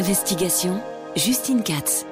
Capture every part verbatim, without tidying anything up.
Investigation, Justine Katz.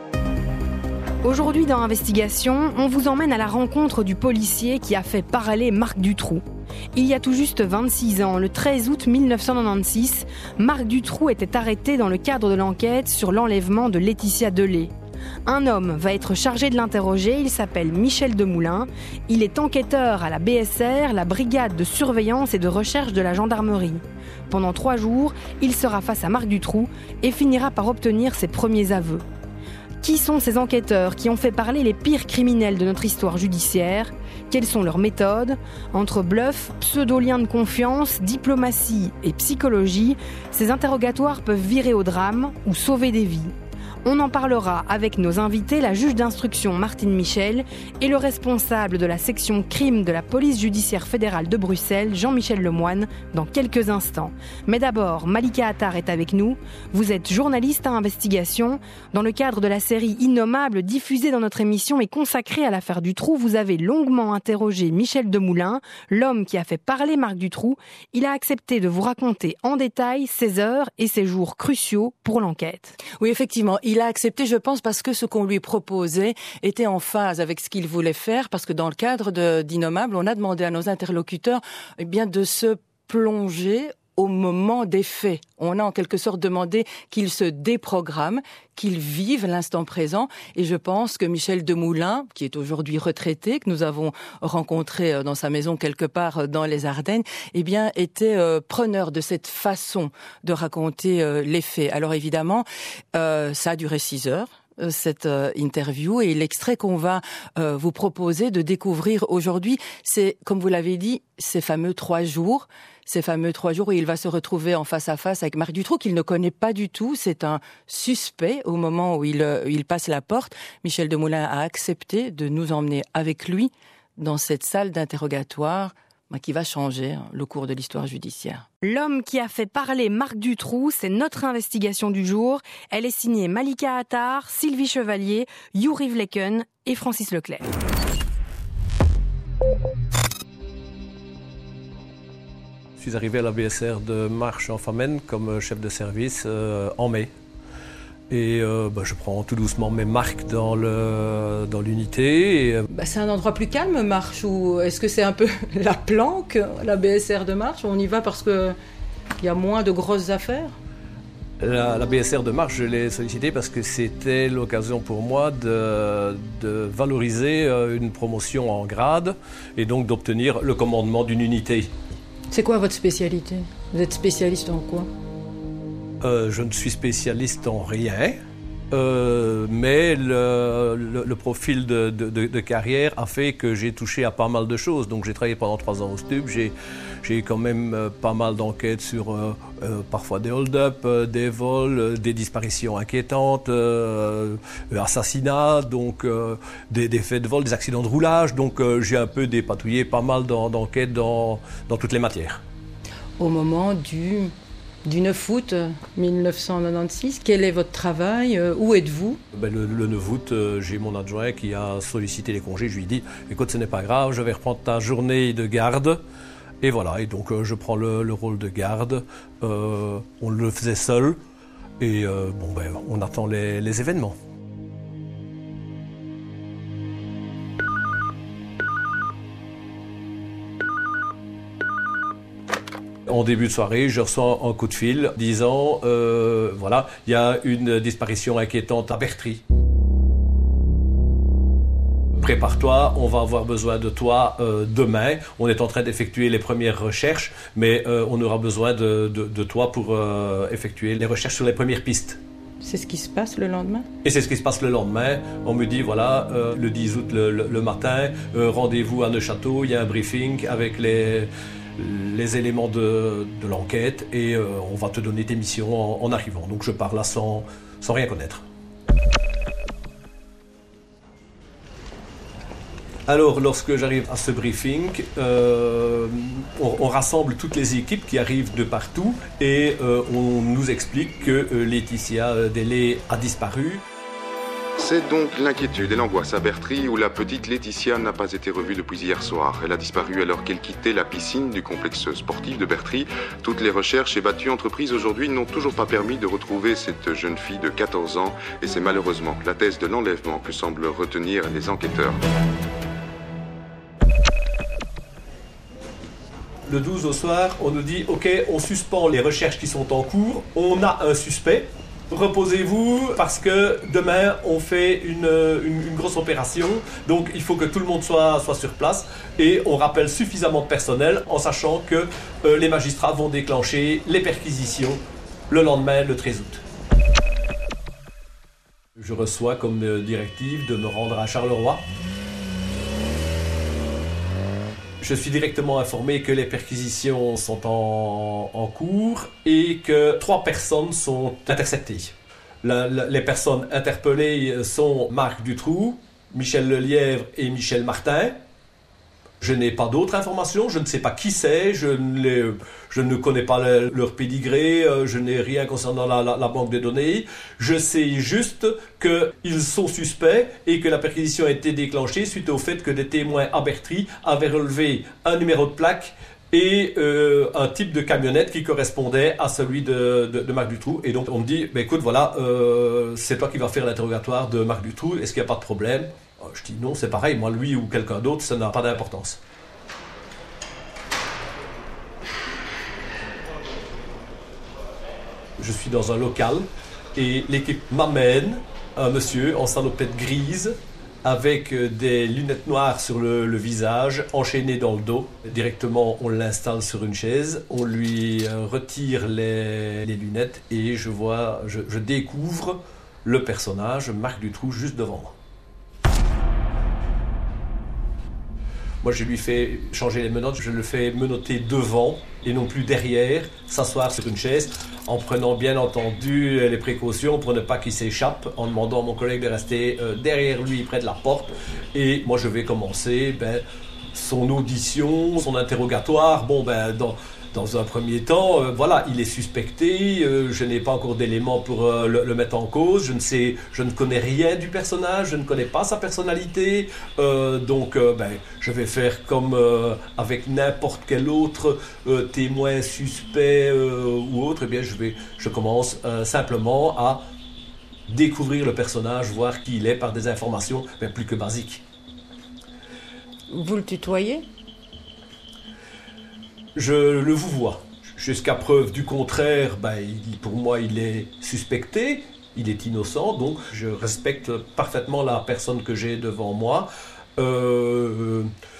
Aujourd'hui dans Investigation, on vous emmène à la rencontre du policier qui a fait parler Marc Dutroux. Il y a tout juste vingt-six ans, le treize août mille neuf cent quatre-vingt-seize, Marc Dutroux était arrêté dans le cadre de l'enquête sur l'enlèvement de Laetitia Delay. Un homme va être chargé de l'interroger, il s'appelle Michel Demoulin. Il est enquêteur à la B S R, la brigade de surveillance et de recherche de la gendarmerie. Pendant trois jours, il sera face à Marc Dutroux et finira par obtenir ses premiers aveux. Qui sont ces enquêteurs qui ont fait parler les pires criminels de notre histoire judiciaire ? Quelles sont leurs méthodes ? Entre bluff, pseudo-lien de confiance, diplomatie et psychologie, ces interrogatoires peuvent virer au drame ou sauver des vies. On en parlera avec nos invités, la juge d'instruction Martine Michel et le responsable de la section crime de la police judiciaire fédérale de Bruxelles, Jean-Michel Lemoine, dans quelques instants. Mais d'abord, Malika Attar est avec nous. Vous êtes journaliste à Investigation. Dans le cadre de la série Innommable diffusée dans notre émission et consacrée à l'affaire Dutroux, vous avez longuement interrogé Michel Demoulin, l'homme qui a fait parler Marc Dutroux. Il a accepté de vous raconter en détail ses heures et ses jours cruciaux pour l'enquête. Oui, effectivement. Il a accepté, je pense, parce que ce qu'on lui proposait était en phase avec ce qu'il voulait faire, parce que dans le cadre de, d'Innommable, on a demandé à nos interlocuteurs eh bien, de se plonger au moment des faits. On a en quelque sorte demandé qu'ils se déprogramment, qu'ils vivent l'instant présent. Et je pense que Michel Demoulin, qui est aujourd'hui retraité, que nous avons rencontré dans sa maison quelque part dans les Ardennes, eh bien, était euh, preneur de cette façon de raconter euh, les faits. Alors évidemment, euh, ça a duré six heures. Cette euh, interview et l'extrait qu'on va euh, vous proposer de découvrir aujourd'hui, c'est, comme vous l'avez dit, ces fameux trois jours, ces fameux trois jours où il va se retrouver en face à face avec Marc Dutroux, qu'il ne connaît pas du tout. C'est un suspect au moment où il, euh, il passe la porte. Michel Demoulin a accepté de nous emmener avec lui dans cette salle d'interrogatoire qui va changer le cours de l'histoire judiciaire. L'homme qui a fait parler Marc Dutroux, c'est notre investigation du jour. Elle est signée Malika Attar, Sylvie Chevalier, Yuri Vlecken et Francis Leclerc. Je suis arrivé à la B S R de Marche-en-Famenne comme chef de service euh, en mai. Et euh, bah, je prends tout doucement mes marques dans, le, dans l'unité. Et... Bah, c'est un endroit plus calme, Marche, ou est-ce que c'est un peu la planque, la B S R de Marche? On y va parce qu'il y a moins de grosses affaires? La, la B S R de Marche, je l'ai sollicité parce que c'était l'occasion pour moi de, de valoriser une promotion en grade et donc d'obtenir le commandement d'une unité. C'est quoi votre spécialité? Vous êtes spécialiste en quoi? Euh, je ne suis spécialiste en rien, euh, mais le, le, le profil de, de, de carrière a fait que j'ai touché à pas mal de choses. Donc j'ai travaillé pendant trois ans au STUB, j'ai, j'ai quand même euh, pas mal d'enquêtes sur euh, euh, parfois des hold-up, euh, des vols, euh, des disparitions inquiétantes, euh, assassinats, donc euh, des, des faits de vol, des accidents de roulage. Donc euh, j'ai un peu dépatouillé pas mal d'en, d'enquêtes dans, dans toutes les matières. Au moment du... Du neuf août mille neuf cent quatre-vingt-seize, quel est votre travail? Où êtes-vous? ben le, le neuf août, euh, j'ai mon adjoint qui a sollicité les congés. Je lui ai dit, écoute, ce n'est pas grave, je vais reprendre ta journée de garde. Et voilà, et donc euh, je prends le, le rôle de garde. Euh, on le faisait seul. Et euh, bon, ben, on attend les, les événements. En début de soirée, je reçois un coup de fil disant euh, voilà, il y a une disparition inquiétante à Bertry. Prépare-toi, on va avoir besoin de toi euh, demain. On est en train d'effectuer les premières recherches, mais euh, on aura besoin de, de, de toi pour euh, effectuer les recherches sur les premières pistes. C'est ce qui se passe le lendemain? Et c'est ce qui se passe le lendemain. On me dit, voilà, euh, le dix août le, le, le matin, euh, rendez-vous à Neuchâteau, il y a un briefing avec les... les éléments de, de l'enquête et euh, on va te donner tes missions en, en arrivant. Donc je pars là sans, sans rien connaître. Alors lorsque j'arrive à ce briefing, euh, on, on rassemble toutes les équipes qui arrivent de partout et euh, on nous explique que euh, Laetitia Delay a disparu. C'est donc l'inquiétude et l'angoisse à Bertry où la petite Laetitia n'a pas été revue depuis hier soir. Elle a disparu alors qu'elle quittait la piscine du complexe sportif de Bertry. Toutes les recherches et battues entreprises aujourd'hui n'ont toujours pas permis de retrouver cette jeune fille de quatorze ans et c'est malheureusement la thèse de l'enlèvement que semblent retenir les enquêteurs. Le douze au soir, on nous dit « Ok, on suspend les recherches qui sont en cours, on a un suspect, reposez-vous parce que demain on fait une, une, une grosse opération, donc il faut que tout le monde soit, soit sur place et on rappelle suffisamment de personnel en sachant que euh, les magistrats vont déclencher les perquisitions le lendemain, le treize août. » Je reçois comme directive de me rendre à Charleroi. Je suis directement informé que les perquisitions sont en, en cours et que trois personnes sont interceptées. La, la, les personnes interpellées sont Marc Dutroux, Michel Lelièvre et Michel Martin. Je n'ai pas d'autres informations, je ne sais pas qui c'est, je ne, les, je ne connais pas le, leur pédigré, je n'ai rien concernant la, la, la banque de données. Je sais juste qu'ils sont suspects et que la perquisition a été déclenchée suite au fait que des témoins à Bertry avaient relevé un numéro de plaque et euh, un type de camionnette qui correspondait à celui de, de, de Marc Dutroux. Et donc on me dit, bah, écoute, voilà, euh, c'est toi qui vas faire l'interrogatoire de Marc Dutroux, est-ce qu'il n'y a pas de problème ? Je dis non, c'est pareil, moi, lui ou quelqu'un d'autre, ça n'a pas d'importance. Je suis dans un local et l'équipe m'amène un monsieur en salopette grise avec des lunettes noires sur le, le visage, enchaîné dans le dos. Directement, on l'installe sur une chaise, on lui retire les, les lunettes et je vois, je, je découvre le personnage, Marc Dutroux, juste devant moi. Moi, je lui fais changer les menottes, je le fais menotter devant et non plus derrière, s'asseoir sur une chaise, en prenant bien entendu les précautions pour ne pas qu'il s'échappe, en demandant à mon collègue de rester euh, derrière lui, près de la porte. Et moi, je vais commencer ben, son audition, son interrogatoire. Bon, ben, dans, dans un premier temps, euh, voilà, il est suspecté, euh, je n'ai pas encore d'éléments pour euh, le, le mettre en cause, je ne sais, je ne connais rien du personnage, je ne connais pas sa personnalité, euh, donc euh, ben, je vais faire comme euh, avec n'importe quel autre euh, témoin suspect euh, ou autre, eh bien je, vais, je commence euh, simplement à découvrir le personnage, voir qui il est par des informations ben, plus que basiques. Vous le tutoyez ? Je le vous vois. Jusqu'à preuve du contraire, ben, il, pour moi, il est suspecté, il est innocent, donc je respecte parfaitement la personne que j'ai devant moi. Euh,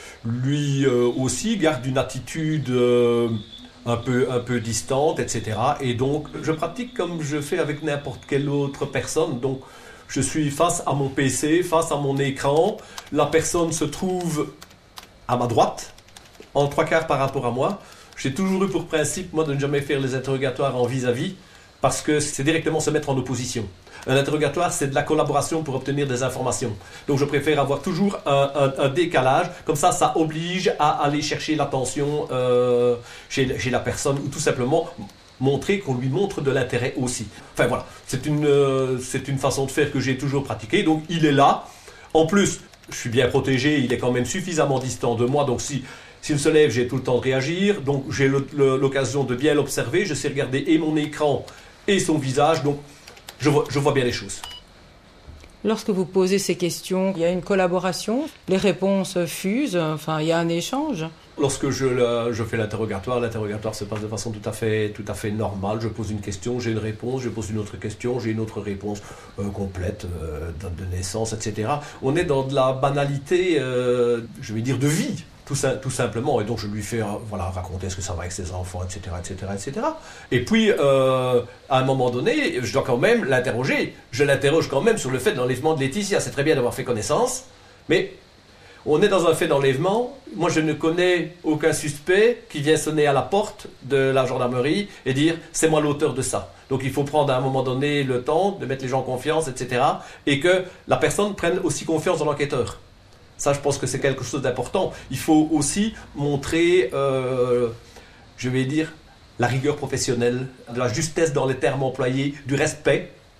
lui euh, aussi garde une attitude euh, un peu, un peu distante, et cetera. Et donc, je pratique comme je fais avec n'importe quelle autre personne. Donc, je suis face à mon P C, face à mon écran. La personne se trouve à ma droite, en trois quarts par rapport à moi. J'ai toujours eu pour principe, moi, de ne jamais faire les interrogatoires en vis-à-vis, parce que c'est directement se mettre en opposition. Un interrogatoire, c'est de la collaboration pour obtenir des informations. Donc je préfère avoir toujours un, un, un décalage, comme ça, ça oblige à aller chercher l'attention euh, chez, chez la personne, ou tout simplement montrer qu'on lui montre de l'intérêt aussi. Enfin voilà, c'est une, euh, c'est une façon de faire que j'ai toujours pratiquée, donc il est là. En plus, je suis bien protégé, il est quand même suffisamment distant de moi, donc si... S'il se lève, j'ai tout le temps de réagir, donc j'ai le, le, l'occasion de bien l'observer, je sais regarder et mon écran et son visage, donc je vois, je vois bien les choses. Lorsque vous posez ces questions, il y a une collaboration, les réponses fusent, enfin il y a un échange. Lorsque je, le, je fais l'interrogatoire, l'interrogatoire se passe de façon tout à fait, tout à fait normale. Je pose une question, j'ai une réponse, je pose une autre question, j'ai une autre réponse euh, complète, euh, date de naissance, et cetera. On est dans de la banalité, euh, je vais dire, de vie. Tout, tout simplement, et donc je lui fais euh, voilà, raconter ce que ça va avec ses enfants, et cetera, et cetera, et cetera. Et puis, euh, à un moment donné, je dois quand même l'interroger. Je l'interroge quand même sur le fait de l'enlèvement de Laetitia. C'est très bien d'avoir fait connaissance, mais on est dans un fait d'enlèvement. Moi, je ne connais aucun suspect qui vient sonner à la porte de la gendarmerie et dire « c'est moi l'auteur de ça ». Donc il faut prendre à un moment donné le temps de mettre les gens en confiance, et cetera. Et que la personne prenne aussi confiance dans l'enquêteur. Ça, je pense que c'est quelque chose d'important. Il faut aussi montrer, euh, je vais dire, la rigueur professionnelle, de la justesse dans les termes employés, du respect.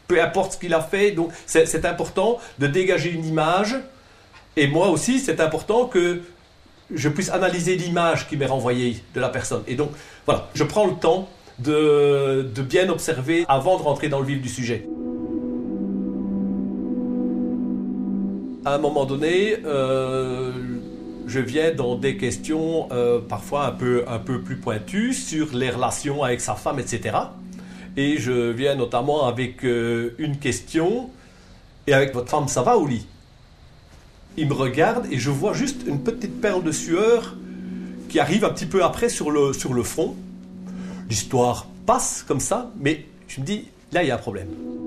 peu importe ce qu'il a fait. Donc c'est, c'est important de dégager une image. Et moi aussi, c'est important que je puisse analyser l'image qui m'est renvoyée de la personne. Et donc, voilà, je prends le temps de, de bien observer avant de rentrer dans le vif du sujet. À un moment donné, euh, je viens dans des questions euh, parfois un peu, un peu plus pointues sur les relations avec sa femme, et cetera. Et je viens notamment avec euh, une question. Et avec votre femme, ça va au lit ? Il me regarde et je vois juste une petite perle de sueur qui arrive un petit peu après sur le, sur le front. L'histoire passe comme ça, mais je me dis, là, il y a un problème.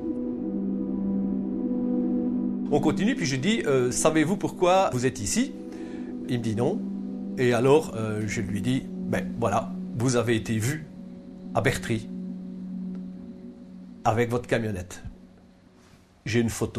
On continue, puis je dis, euh, savez-vous pourquoi vous êtes ici ? Il me dit non. Et alors, euh, je lui dis, ben voilà, vous avez été vu à Bertry avec votre camionnette. J'ai une photo.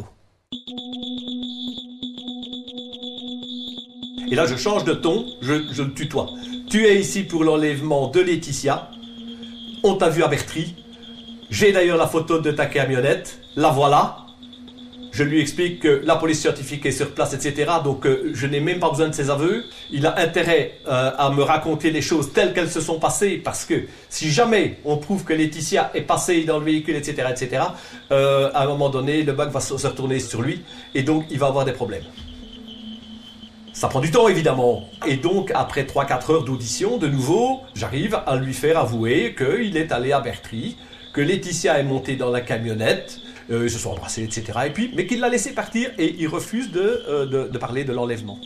Et là, je change de ton, je, je le tutoie. Tu es ici pour l'enlèvement de Laetitia. On t'a vu à Bertry. J'ai d'ailleurs la photo de ta camionnette. La voilà. Je lui explique que la police scientifique est sur place, et cetera. Donc, euh, je n'ai même pas besoin de ses aveux. Il a intérêt euh, à me raconter les choses telles qu'elles se sont passées. Parce que si jamais on prouve que Laetitia est passée dans le véhicule, et cetera, et cetera, euh, à un moment donné, le bug va se retourner sur lui. Et donc, il va avoir des problèmes. Ça prend du temps, évidemment. Et donc, après trois à quatre heures d'audition, de nouveau, j'arrive à lui faire avouer qu'il est allé à Bertry, que Laetitia est montée dans la camionnette, euh, ils se sont embrassés, et cetera. Et puis, mais qu'il l'a laissé partir et il refuse de, euh, de, de parler de l'enlèvement.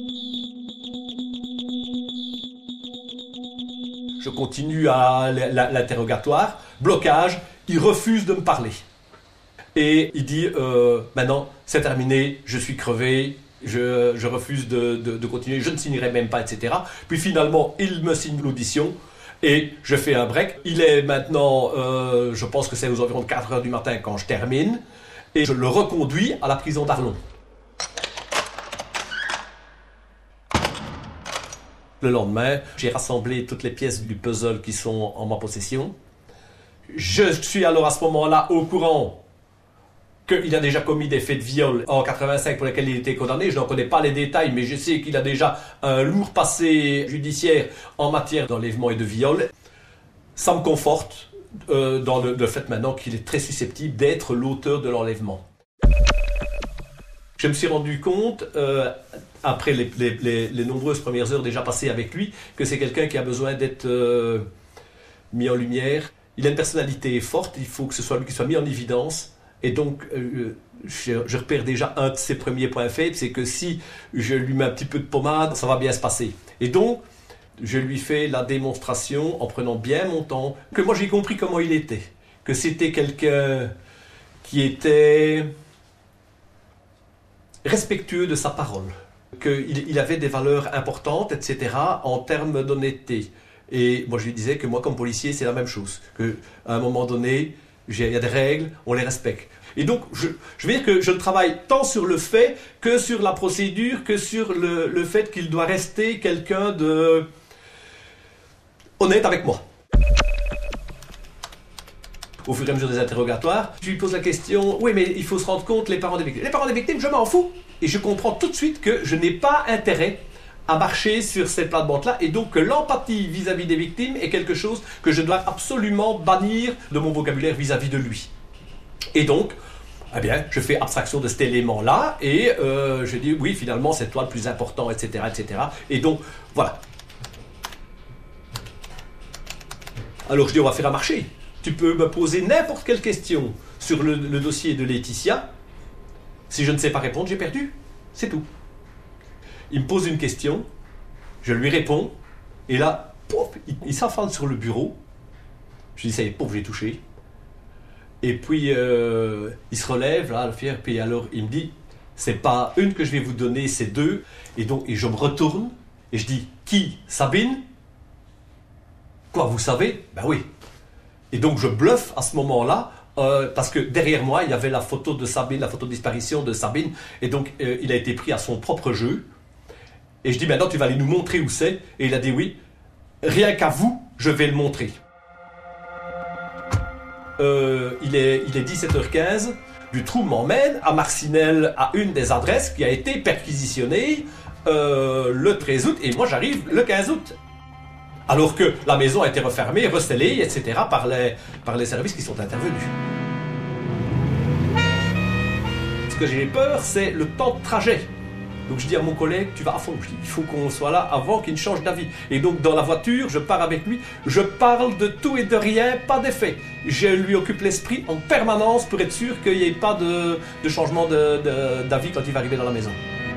Je continue à l'interrogatoire. Blocage, il refuse de me parler. Et il dit, euh, maintenant, c'est terminé, je suis crevé. Je, je refuse de, de, de continuer, je ne signerai même pas, et cetera. Puis finalement, il me signe l'audition et je fais un break. Il est maintenant, euh, je pense que c'est aux environs de quatre heures du matin quand je termine et je le reconduis à la prison d'Arlon. Le lendemain, j'ai rassemblé toutes les pièces du puzzle qui sont en ma possession. Je suis alors à ce moment-là au courant qu'il a déjà commis des faits de viol en quatre-vingt-cinq pour lesquels il était condamné. Je n'en connais pas les détails, mais je sais qu'il a déjà un lourd passé judiciaire en matière d'enlèvement et de viol. Ça me conforte euh, dans le, le fait maintenant qu'il est très susceptible d'être l'auteur de l'enlèvement. Je me suis rendu compte, euh, après les, les, les, les nombreuses premières heures déjà passées avec lui, que c'est quelqu'un qui a besoin d'être euh, mis en lumière. Il a une personnalité forte, il faut que ce soit lui qui soit mis en évidence. Et donc, euh, je, je repère déjà un de ses premiers points faibles, c'est que si je lui mets un petit peu de pommade, ça va bien se passer. Et donc, je lui fais la démonstration, en prenant bien mon temps, que moi j'ai compris comment il était. Que c'était quelqu'un qui était respectueux de sa parole. Qu'il il avait des valeurs importantes, et cetera, en termes d'honnêteté. Et moi je lui disais que moi, comme policier, c'est la même chose. Qu'à un moment donné, il y a des règles, on les respecte. Et donc, je, je veux dire que je travaille tant sur le fait que sur la procédure, que sur le, le fait qu'il doit rester quelqu'un de honnête avec moi. Au fur et à mesure des interrogatoires, je lui pose la question, oui, mais il faut se rendre compte, les parents des victimes. Les parents des victimes, je m'en fous. Et je comprends tout de suite que je n'ai pas intérêt à marcher sur cette plate-bande-là, et donc que l'empathie vis-à-vis des victimes est quelque chose que je dois absolument bannir de mon vocabulaire vis-à-vis de lui. Et donc, eh bien, je fais abstraction de cet élément-là, et euh, je dis, oui, finalement, c'est toi le plus important, et cetera, et cetera. Et donc, voilà. Alors, je dis, on va faire un marché. Tu peux me poser n'importe quelle question sur le, le dossier de Laetitia. Si je ne sais pas répondre, j'ai perdu. C'est tout. Il me pose une question, je lui réponds, et là, pouf, il, il s'affale sur le bureau. Je dis, ça y est, pouf, j'ai touché. Et puis, euh, il se relève, là, le fier, puis alors, il me dit, c'est pas une que je vais vous donner, c'est deux. Et donc, et je me retourne, et je dis, qui ? Sabine ? Quoi, vous savez ? Ben oui. Et donc, je bluffe à ce moment-là, euh, parce que derrière moi, il y avait la photo de Sabine, la photo de disparition de Sabine, et donc, euh, il a été pris à son propre jeu. Et je dis, maintenant, tu vas aller nous montrer où c'est. Et il a dit, oui, rien qu'à vous, je vais le montrer. euh, il est, il est dix-sept heures quinze, Dutroux m'emmène à Marcinelle, à une des adresses qui a été perquisitionnée euh, le treize août, et moi j'arrive le quinze août. Alors que la maison a été refermée, recellée, et cetera par les, par les services qui sont intervenus. Ce que j'ai peur, c'est le temps de trajet. Donc je dis à mon collègue, tu vas à fond, je dis, il faut qu'on soit là avant qu'il ne change d'avis. Et donc dans la voiture, je pars avec lui, je parle de tout et de rien, pas d'effet. Je lui occupe l'esprit en permanence pour être sûr qu'il n'y ait pas de, de changement de, de, d'avis quand il va arriver dans la maison.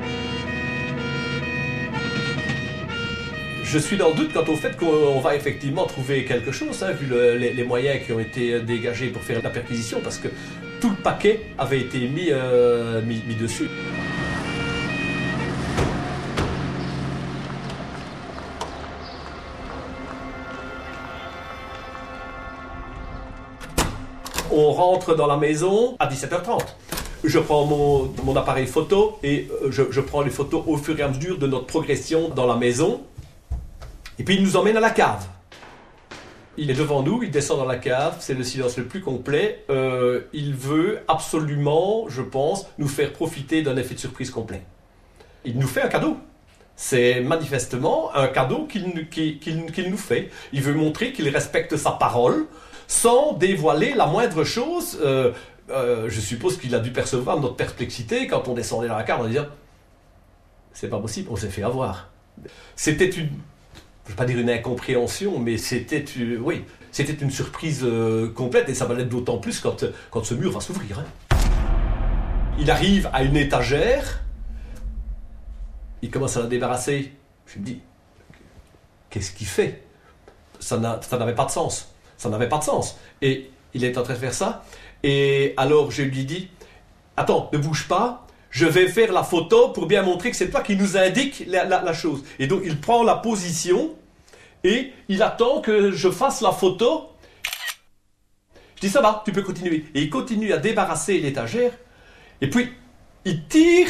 Je suis dans le doute quant au fait qu'on va effectivement trouver quelque chose, hein, vu le, les, les moyens qui ont été dégagés pour faire la perquisition, parce que tout le paquet avait été mis, euh, mis, mis dessus. On rentre dans la maison à dix-sept heures trente. Je prends mon, mon appareil photo et je, je prends les photos au fur et à mesure de notre progression dans la maison. Et puis il nous emmène à la cave. Il est devant nous, il descend dans la cave, c'est le silence le plus complet. Euh, il veut absolument, je pense, nous faire profiter d'un effet de surprise complet. Il nous fait un cadeau. C'est manifestement un cadeau qu'il, qu'il, qu'il, qu'il nous fait. Il veut montrer qu'il respecte sa parole sans dévoiler la moindre chose. Euh, euh, je suppose qu'il a dû percevoir notre perplexité quand on descendait dans la cave en disant « C'est pas possible, on s'est fait avoir ». C'était une... je ne veux pas dire une incompréhension, mais c'était, oui, c'était une surprise euh, complète, et ça va l'être d'autant plus quand, quand ce mur va s'ouvrir. Hein. Il arrive à une étagère, il commence à la débarrasser. Je me dis, qu'est-ce qu'il fait ? Ça, n'a, ça n'avait pas de sens. Ça n'avait pas de sens. Et il est en train de faire ça, et alors je lui dis, attends, ne bouge pas, je vais faire la photo pour bien montrer que c'est toi qui nous indique la, la, la chose. Et donc il prend la position et il attend que je fasse la photo. Je dis ça va, tu peux continuer. Et il continue à débarrasser l'étagère. Et puis il tire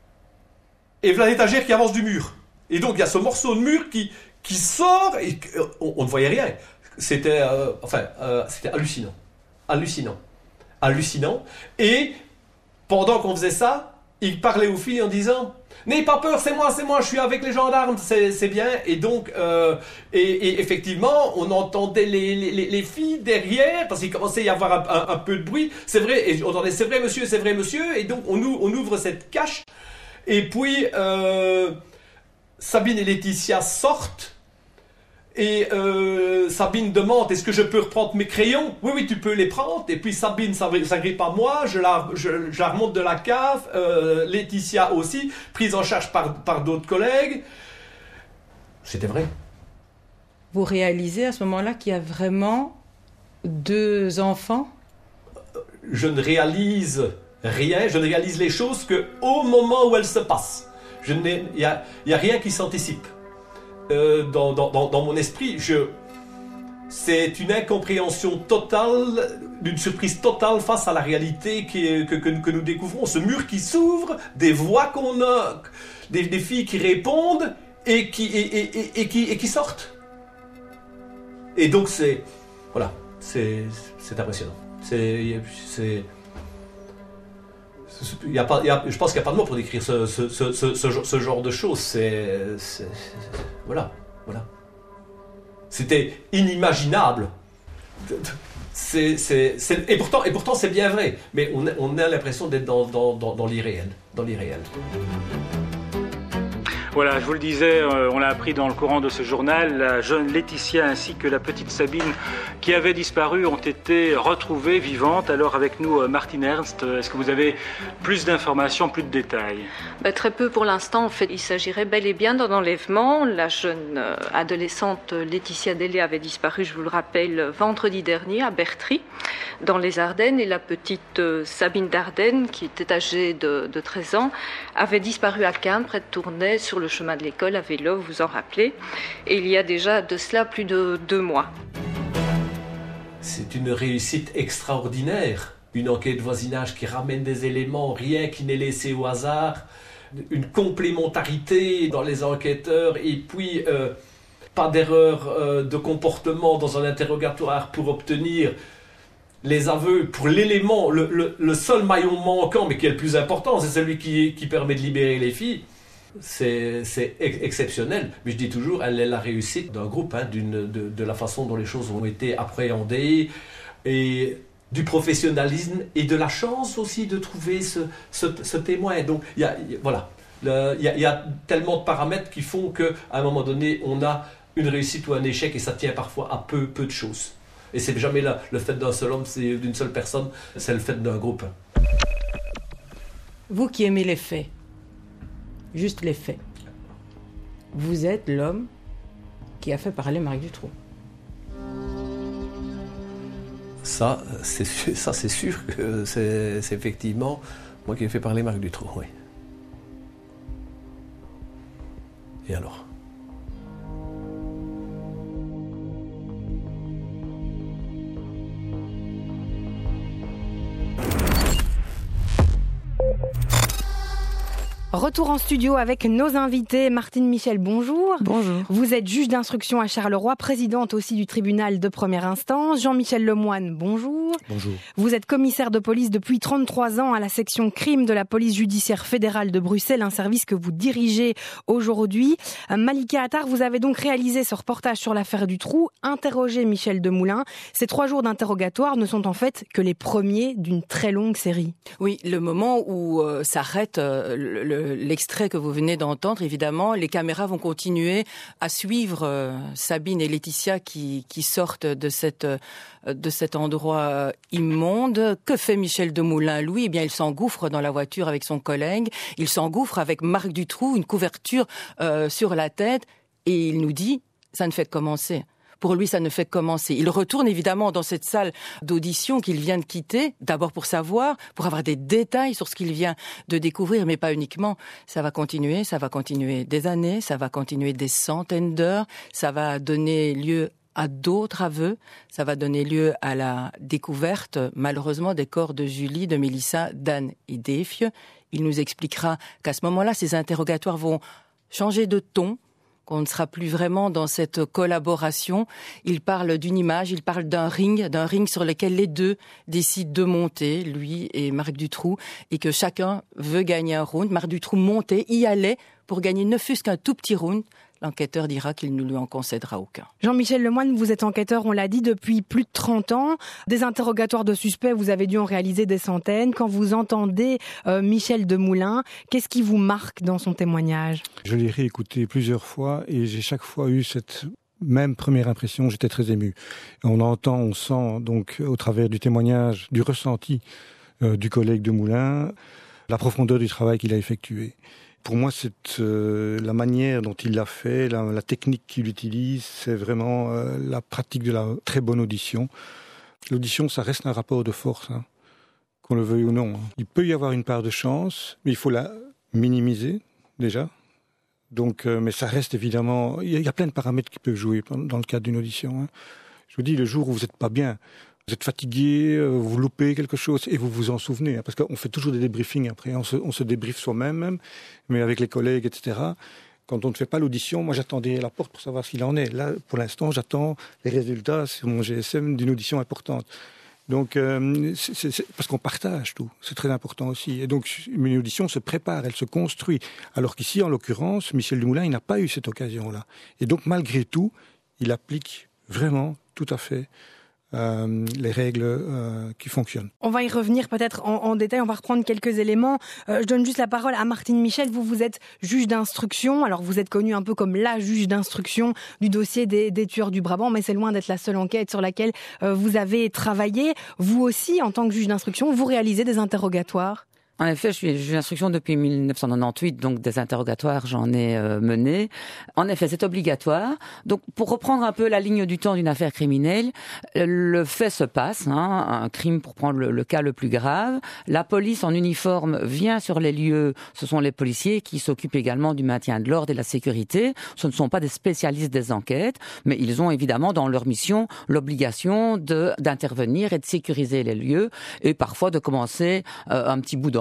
et voilà l'étagère qui avance du mur. Et donc il y a ce morceau de mur qui, qui sort et on, on ne voyait rien. C'était, euh, enfin, euh, c'était hallucinant. Hallucinant. Hallucinant. Et pendant qu'on faisait ça, il parlait aux filles en disant « N'ayez pas peur, c'est moi, c'est moi, je suis avec les gendarmes, c'est, c'est bien. » Et donc, euh, et, et effectivement, on entendait les, les, les filles derrière, parce qu'il commençait à y avoir un, un, un peu de bruit. C'est vrai, et on entendait « C'est vrai monsieur, c'est vrai monsieur. » Et donc, on, on ouvre cette cache. Et puis, euh, Sabine et Laetitia sortent. Et euh, Sabine demande, est-ce que je peux reprendre mes crayons ? Oui, oui, tu peux les prendre. Et puis Sabine, ça s'agrippe à moi, je la, je, je la remonte de la cave. Euh, Laetitia aussi, prise en charge par, par d'autres collègues. C'était vrai. Vous réalisez à ce moment-là qu'il y a vraiment deux enfants ? Je ne réalise rien, je ne réalise les choses qu'au moment où elles se passent. Il n'y a, y a rien qui s'anticipe. Euh, dans, dans, dans mon esprit, je, c'est une incompréhension totale, d'une surprise totale face à la réalité qui, que, que, que nous découvrons. Ce mur qui s'ouvre, des voix qu'on a, des, des filles qui répondent et qui, et, et, et, et, qui, et qui sortent. Et donc c'est, voilà, c'est, c'est impressionnant. C'est, c'est, il y a pas, il y a, je pense qu'il n'y a pas de mots pour décrire ce, ce, ce, ce, ce, ce genre de choses. C'est, c'est, c'est, voilà, voilà. C'était inimaginable. C'est, c'est, c'est, et pourtant, et pourtant, c'est bien vrai. Mais on a, on a l'impression d'être dans, dans, dans, dans l'irréel, dans l'irréel. Voilà, je vous le disais, euh, on l'a appris dans le courant de ce journal, la jeune Laetitia ainsi que la petite Sabine qui avaient disparu ont été retrouvées vivantes. Alors avec nous, euh, Martine Ernst, est-ce que vous avez plus d'informations, plus de détails ? Ben, très peu pour l'instant. En fait, il s'agirait bel et bien d'un enlèvement. La jeune euh, adolescente Laetitia Delay avait disparu, je vous le rappelle, vendredi dernier à Bertry, dans les Ardennes. Et la petite euh, Sabine Dardenne, qui était âgée de, de treize ans, avait disparu à Caen, près de Tournai, sur le chemin de l'école à vélo, vous vous en rappelez, et il y a déjà de cela plus de deux mois. C'est une réussite extraordinaire, une enquête de voisinage qui ramène des éléments, rien qui n'est laissé au hasard, une complémentarité dans les enquêteurs, et puis euh, pas d'erreur euh, de comportement dans un interrogatoire pour obtenir les aveux pour l'élément, le, le, le seul maillon manquant, mais qui est le plus important, c'est celui qui, qui permet de libérer les filles. C'est, c'est ex- exceptionnel. Mais je dis toujours, elle est la réussite d'un groupe, hein, d'une, de, de la façon dont les choses ont été appréhendées, et du professionnalisme et de la chance aussi de trouver ce, ce, ce témoin. Donc, il y a, y a, voilà, il y, y a tellement de paramètres qui font qu'à un moment donné, on a une réussite ou un échec, et ça tient parfois à peu, peu de choses. Et c'est jamais la, le fait d'un seul homme, c'est d'une seule personne, c'est le fait d'un groupe. Vous qui aimez les faits, juste les faits, vous êtes l'homme qui a fait parler Marc Dutroux. Ça, c'est, ça, c'est sûr que c'est, c'est effectivement moi qui ai fait parler Marc Dutroux, oui. Et alors ? Retour en studio avec nos invités. Martine Michel, bonjour. Bonjour. Vous êtes juge d'instruction à Charleroi, présidente aussi du tribunal de première instance. Jean-Michel Lemoine, bonjour. Bonjour. Vous êtes commissaire de police depuis trente-trois ans à la section crime de la police judiciaire fédérale de Bruxelles, un service que vous dirigez aujourd'hui. Malika Attar, vous avez donc réalisé ce reportage sur l'affaire Dutroux, interrogé Michel Demoulin. Ces trois jours d'interrogatoire ne sont en fait que les premiers d'une très longue série. Oui, le moment où euh, s'arrête euh, le, le l'extrait que vous venez d'entendre, évidemment, les caméras vont continuer à suivre euh, Sabine et Laetitia qui, qui sortent de, cette, euh, de cet endroit immonde. Que fait Michel Demoulin, lui ? Eh bien, il s'engouffre dans la voiture avec son collègue. Il s'engouffre avec Marc Dutroux, une couverture euh, sur la tête. Et il nous dit, ça ne fait que commencer. Pour lui, ça ne fait que commencer. Il retourne évidemment dans cette salle d'audition qu'il vient de quitter, d'abord pour savoir, pour avoir des détails sur ce qu'il vient de découvrir, mais pas uniquement. Ça va continuer, ça va continuer des années, ça va continuer des centaines d'heures, ça va donner lieu à d'autres aveux, ça va donner lieu à la découverte, malheureusement, des corps de Julie, de Mélissa, d'Anne et d'Efie. Il nous expliquera qu'à ce moment-là, ces interrogatoires vont changer de ton, qu'on ne sera plus vraiment dans cette collaboration. Il parle d'une image, il parle d'un ring, d'un ring sur lequel les deux décident de monter, lui et Marc Dutroux, et que chacun veut gagner un round. Marc Dutroux montait, y allait pour gagner ne fût-ce qu'un tout petit round. L'enquêteur dira qu'il ne lui en concédera aucun. Jean-Michel Lemoine, vous êtes enquêteur, on l'a dit, depuis plus de trente ans. Des interrogatoires de suspects, vous avez dû en réaliser des centaines. Quand vous entendez euh, Michel Demoulin, qu'est-ce qui vous marque dans son témoignage ? Je l'ai réécouté plusieurs fois et j'ai chaque fois eu cette même première impression, j'étais très ému. On entend, on sent donc au travers du témoignage, du ressenti euh, du collègue Demoulin, la profondeur du travail qu'il a effectué. Pour moi, c'est euh, la manière dont il l'a fait, la, la technique qu'il utilise, c'est vraiment euh, la pratique de la très bonne audition. L'audition, ça reste un rapport de force, hein, qu'on le veuille ou non. Hein. Il peut y avoir une part de chance, mais il faut la minimiser, déjà. Donc, euh, mais ça reste évidemment... Il y, a, il y a plein de paramètres qui peuvent jouer dans le cadre d'une audition. Hein. Je vous dis, le jour où vous n'êtes pas bien, vous êtes fatigué, vous loupez quelque chose et vous vous en souvenez. Hein, parce qu'on fait toujours des débriefings après. On se, on se débriefe soi-même, même, mais avec les collègues, et cetera. Quand on ne fait pas l'audition, moi j'attendais à la porte pour savoir ce qu'il en est. Là, pour l'instant, j'attends les résultats sur mon G S M d'une audition importante. Donc, euh, c'est, c'est, c'est parce qu'on partage tout. C'est très important aussi. Et donc, une audition se prépare, elle se construit. Alors qu'ici, en l'occurrence, Michel Demoulin, il n'a pas eu cette occasion-là. Et donc, malgré tout, il applique vraiment, tout à fait, Euh, les règles euh, qui fonctionnent. On va y revenir peut-être en, en détail, on va reprendre quelques éléments. Euh, je donne juste la parole à Martine Michel. Vous, vous êtes juge d'instruction. Alors, vous êtes connue un peu comme la juge d'instruction du dossier des, des tueurs du Brabant, mais c'est loin d'être la seule enquête sur laquelle euh, vous avez travaillé. Vous aussi, en tant que juge d'instruction, vous réalisez des interrogatoires. En effet, je suis juge d'instruction depuis mille neuf cent quatre-vingt-dix-huit, donc des interrogatoires, j'en ai euh, mené. En effet, c'est obligatoire. Donc, pour reprendre un peu la ligne du temps d'une affaire criminelle, le fait se passe, hein, un crime pour prendre le, le cas le plus grave. La police en uniforme vient sur les lieux. Ce sont les policiers qui s'occupent également du maintien de l'ordre et de la sécurité. Ce ne sont pas des spécialistes des enquêtes, mais ils ont évidemment dans leur mission l'obligation de d'intervenir et de sécuriser les lieux et parfois de commencer euh, un petit bout d'enquête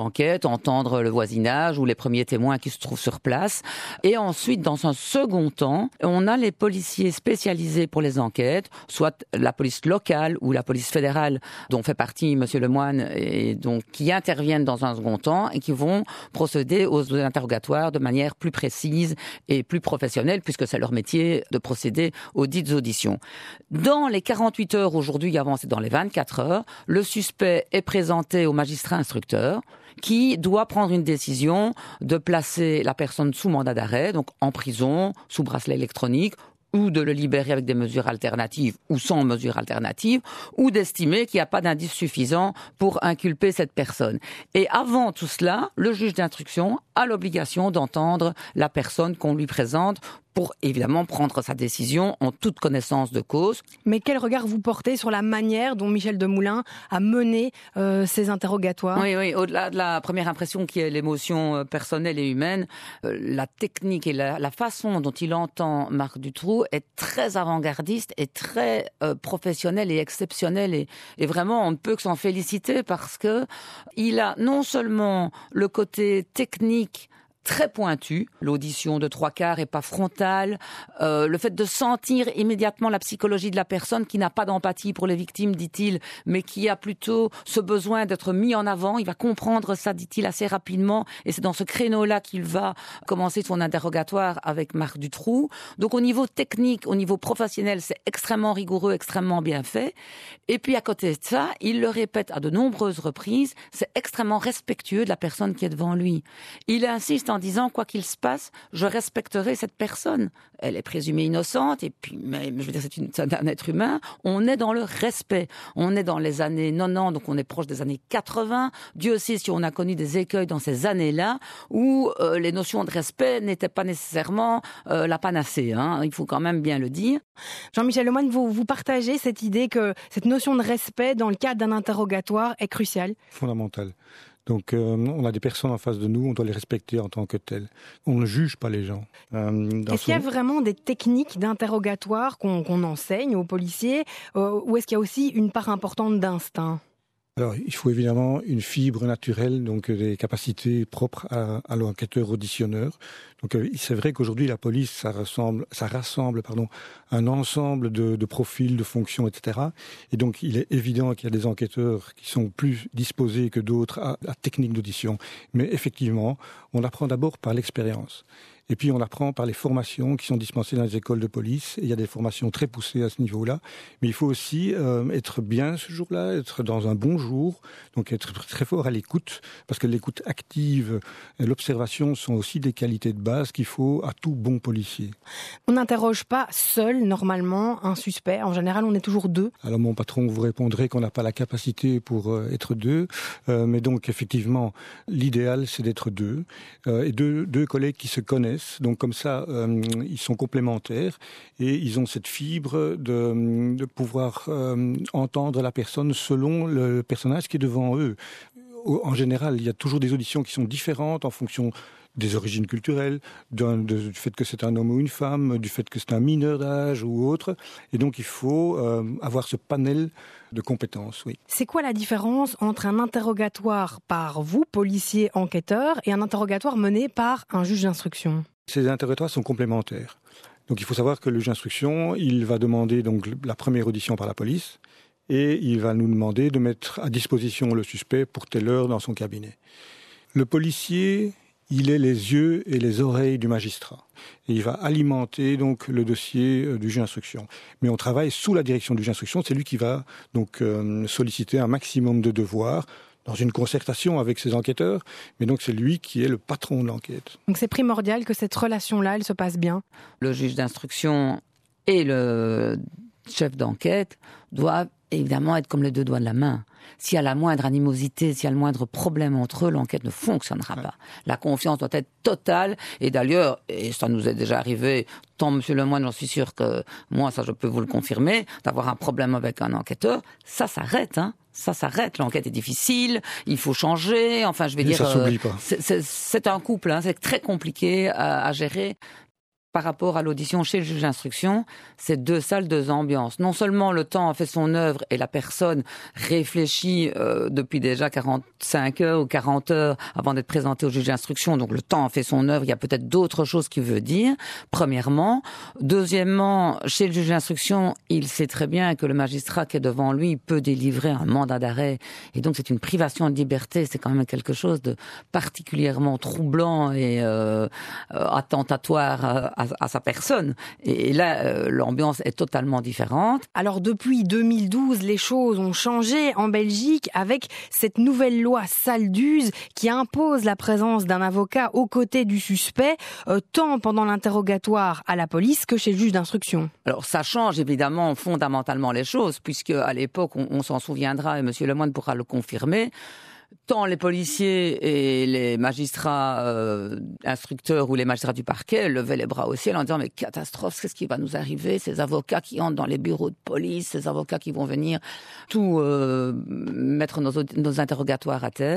l'enquête, entendre le voisinage ou les premiers témoins qui se trouvent sur place. Et ensuite, dans un second temps, on a les policiers spécialisés pour les enquêtes, soit la police locale ou la police fédérale, dont fait partie Monsieur Lemoine, et donc qui interviennent dans un second temps et qui vont procéder aux interrogatoires de manière plus précise et plus professionnelle, puisque c'est leur métier de procéder aux dites auditions. Dans les quarante-huit heures aujourd'hui, avant c'est dans les vingt-quatre heures, le suspect est présenté au magistrat instructeur qui doit prendre une décision de placer la personne sous mandat d'arrêt, donc en prison, sous bracelet électronique, ou de le libérer avec des mesures alternatives ou sans mesures alternatives, ou d'estimer qu'il n'y a pas d'indice suffisant pour inculper cette personne. Et avant tout cela, le juge d'instruction a l'obligation d'entendre la personne qu'on lui présente pour évidemment prendre sa décision en toute connaissance de cause. Mais quel regard vous portez sur la manière dont Michel Demoulin a mené euh, ces interrogatoires ? Oui, oui, au-delà de la première impression qui est l'émotion euh, personnelle et humaine, euh, la technique et la, la façon dont il entend Marc Dutroux est très avant-gardiste et très euh, professionnelle et exceptionnelle. Et, et vraiment, on ne peut que s'en féliciter parce que il a non seulement le côté technique très pointu, l'audition de trois quarts et pas frontale, euh, le fait de sentir immédiatement la psychologie de la personne qui n'a pas d'empathie pour les victimes, dit-il, mais qui a plutôt ce besoin d'être mis en avant. Il va comprendre ça, dit-il, assez rapidement, et c'est dans ce créneau-là qu'il va commencer son interrogatoire avec Marc Dutroux. Donc au niveau technique, au niveau professionnel, c'est extrêmement rigoureux, extrêmement bien fait. Et puis à côté de ça, il le répète à de nombreuses reprises, c'est extrêmement respectueux de la personne qui est devant lui. Il insiste en disant, quoi qu'il se passe, je respecterai cette personne. Elle est présumée innocente, et puis, mais, je veux dire, c'est, une, c'est un être humain. On est dans le respect. On est dans les années quatre-vingt-dix, donc on est proche des années quatre-vingts. Dieu sait si on a connu des écueils dans ces années-là, où euh, les notions de respect n'étaient pas nécessairement euh, la panacée. Hein. Il faut quand même bien le dire. Jean-Michel Lemoine, vous, vous partagez cette idée que cette notion de respect, dans le cadre d'un interrogatoire, est cruciale ? Fondamentale. Donc, euh, on a des personnes en face de nous, on doit les respecter en tant que telles. On ne juge pas les gens. Euh, est-ce son... qu'il y a vraiment des techniques d'interrogatoire qu'on, qu'on enseigne aux policiers, euh, ou est-ce qu'il y a aussi une part importante d'instinct ? Alors, il faut évidemment une fibre naturelle, donc des capacités propres à, à l'enquêteur auditionneur. Donc, euh, c'est vrai qu'aujourd'hui, la police, ça rassemble, ça rassemble, pardon, un ensemble de, de profils, de fonctions, et cetera. Et donc, il est évident qu'il y a des enquêteurs qui sont plus disposés que d'autres à la technique d'audition. Mais effectivement, on apprend d'abord par l'expérience. Et puis on apprend par les formations qui sont dispensées dans les écoles de police. Et il y a des formations très poussées à ce niveau-là. Mais il faut aussi euh, être bien ce jour-là, être dans un bon jour, donc être très fort à l'écoute, parce que l'écoute active et l'observation sont aussi des qualités de base qu'il faut à tout bon policier. On n'interroge pas seul, normalement, un suspect. En général, on est toujours deux. Alors mon patron vous répondrait qu'on n'a pas la capacité pour euh, être deux. Euh, mais donc effectivement, l'idéal, c'est d'être deux. Euh, et deux, deux collègues qui se connaissent. Donc comme ça, euh, ils sont complémentaires et ils ont cette fibre de, de pouvoir euh, entendre la personne selon le personnage qui est devant eux. En général, il y a toujours des auditions qui sont différentes en fonction des origines culturelles, d'un, de, du fait que c'est un homme ou une femme, du fait que c'est un mineur d'âge ou autre. Et donc il faut euh, avoir ce panel de compétences, oui. C'est quoi la différence entre un interrogatoire par vous, policier enquêteur, et un interrogatoire mené par un juge d'instruction ? Ces interrogatoires sont complémentaires. Donc il faut savoir que le juge d'instruction, il va demander donc la première audition par la police et il va nous demander de mettre à disposition le suspect pour telle heure dans son cabinet. Le policier, il est les yeux et les oreilles du magistrat. Et il va alimenter donc le dossier du juge d'instruction. Mais on travaille sous la direction du juge d'instruction. C'est lui qui va donc euh, solliciter un maximum de devoirs dans une concertation avec ses enquêteurs. Mais donc c'est lui qui est le patron de l'enquête. Donc c'est primordial que cette relation-là, elle se passe bien. Le juge d'instruction et le chef d'enquête doivent évidemment être comme les deux doigts de la main. S'il y a la moindre animosité, s'il y a le moindre problème entre eux, l'enquête ne fonctionnera ouais. pas. La confiance doit être totale. Et d'ailleurs, et ça nous est déjà arrivé, tant Monsieur Lemoine, j'en suis sûr que moi, ça je peux vous le confirmer, d'avoir un problème avec un enquêteur, ça s'arrête, hein. Ça s'arrête, l'enquête est difficile, il faut changer, enfin je vais et dire... Ça s'oublie pas. C'est, c'est, c'est un couple, hein, c'est très compliqué à, à gérer. par rapport à l'audition chez le juge d'instruction, c'est deux salles, deux ambiances. Non seulement le temps a fait son œuvre et la personne réfléchit euh, depuis déjà quarante-cinq heures ou quarante heures avant d'être présentée au juge d'instruction, donc le temps a fait son œuvre, il y a peut-être d'autres choses qu'il veut dire, premièrement. Deuxièmement, chez le juge d'instruction, il sait très bien que le magistrat qui est devant lui peut délivrer un mandat d'arrêt, et donc c'est une privation de liberté, c'est quand même quelque chose de particulièrement troublant et euh, attentatoire à, à, à sa personne. Et là, euh, l'ambiance est totalement différente. Alors depuis deux mille douze, les choses ont changé en Belgique avec cette nouvelle loi Salduz qui impose la présence d'un avocat aux côtés du suspect, euh, tant pendant l'interrogatoire à la police que chez le juge d'instruction. Alors ça change évidemment fondamentalement les choses, puisque à l'époque, on, on s'en souviendra, et M. Lemoine pourra le confirmer, tant les policiers et les magistrats euh, instructeurs ou les magistrats du parquet levaient les bras au ciel en disant « mais catastrophe, qu'est-ce qui va nous arriver ? Ces avocats qui entrent dans les bureaux de police, ces avocats qui vont venir tout euh, mettre nos, nos interrogatoires à terre ».